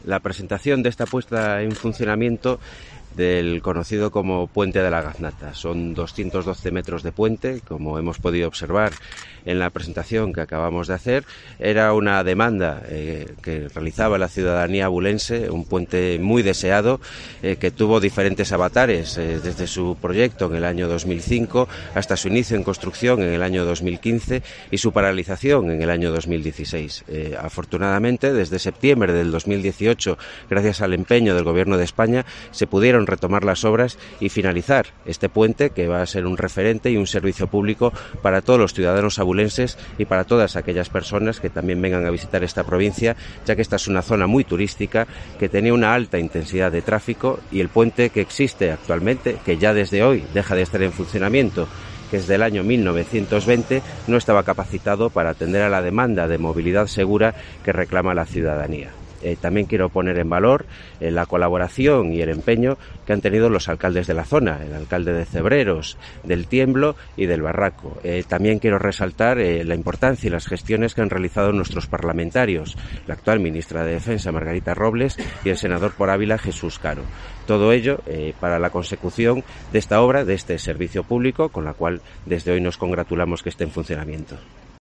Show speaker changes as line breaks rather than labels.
La presentación de esta puesta en funcionamiento del conocido como Puente de la Gaznata. Son 212 metros de puente, como hemos podido observar en la presentación que acabamos de hacer. Era una demanda que realizaba la ciudadanía abulense, un puente muy deseado, que tuvo diferentes avatares desde su proyecto en el año 2005 hasta su inicio en construcción en el año 2015 y su paralización en el año 2016. Afortunadamente, desde septiembre del 2018, gracias al empeño del Gobierno de España, se pudieron retomar las obras y finalizar este puente, que va a ser un referente y un servicio público para todos los ciudadanos abulenses y para todas aquellas personas que también vengan a visitar esta provincia, ya que esta es una zona muy turística que tenía una alta intensidad de tráfico, y el puente que existe actualmente, que ya desde hoy deja de estar en funcionamiento, que es del año 1920, no estaba capacitado para atender a la demanda de movilidad segura que reclama la ciudadanía. También quiero poner en valor la colaboración y el empeño que han tenido los alcaldes de la zona, el alcalde de Cebreros, del Tiemblo y del Barraco. También quiero resaltar la importancia y las gestiones que han realizado nuestros parlamentarios, la actual ministra de Defensa, Margarita Robles, y el senador por Ávila, Jesús Caro. Todo ello para la consecución de esta obra, de este servicio público, con la cual desde hoy nos congratulamos que esté en funcionamiento.